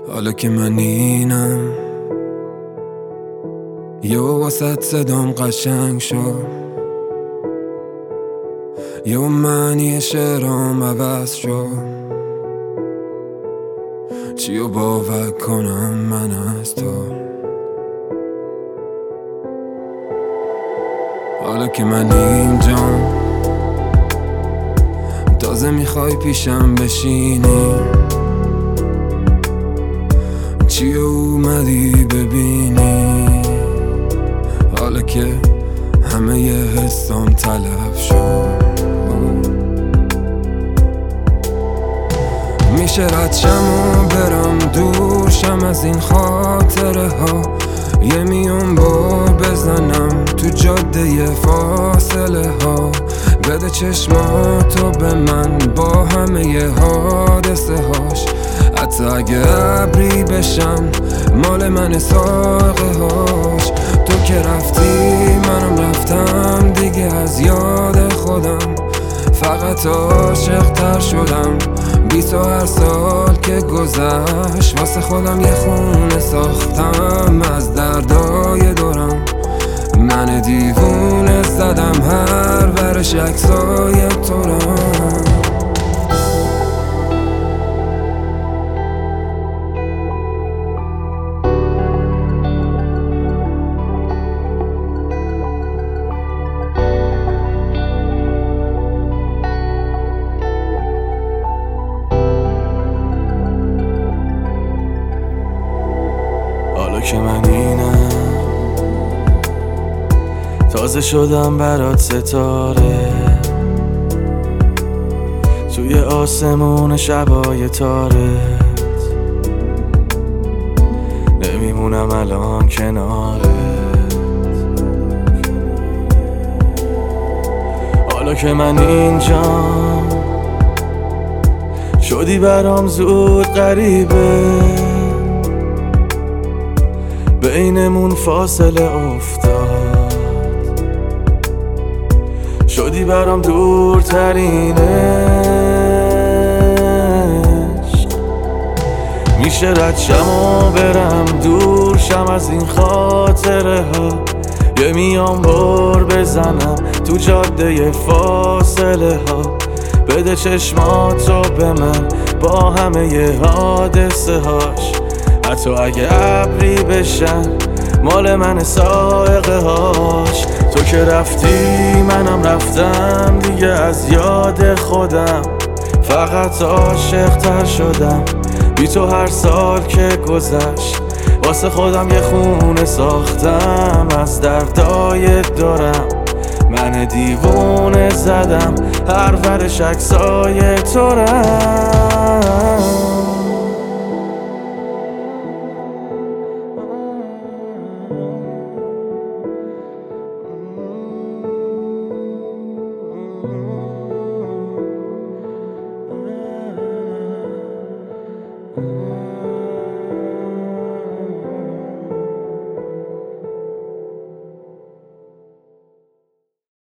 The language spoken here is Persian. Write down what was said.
حالا که من اینم یه واسط صدام قشنگ شد، یه معنی شعرام عوض شد. چیو باور کنم من از تو؟ حالا که من اینجام تازه میخوای پیشم بشینی، چی اومدی ببینی؟ حالا که همه ی حسام تلف شد، میشه رد شم و برم دور شم از این خاطره ها، یه میون بار بزنم تو جاده فاصله ها. بده چشماتو به من با همه ی حادثه هاش، حتی اگه ابری بشن مال من ساقه هاش. تو که رفتی منم رفتم دیگه از یاد خودم، فقط عاشق تر شدم بی تو. هر سال که گذشت واسه خودم یه خونه ساختم از دردای دورم. من دیوونه زدم هر ورش عکسای تو را. حالا که من اینم تازه شدم برات ستاره، توی آسمون شبای تارت نمیمونم الان کنارت. حالا که من اینجام شدی برام زود غریبه، بینمون فاصله افتاد، شدی برام دورترین عشق. میشه رد شم و برم دور شم از این خاطره ها، یه میام بار بزنم تو جاده فاصله ها. بده چشماتو به من با همه ی حادثه هاش، حتی اگه ابری بشن مال من سائقه هاش. تو که رفتی منم رفتم دیگه از یاد خودم، فقط عاشق تر شدم بی تو. هر سال که گذشت واسه خودم یه خونه ساختم از دردای دورم. من دیوونه زدم هر ورش عکسای تو را.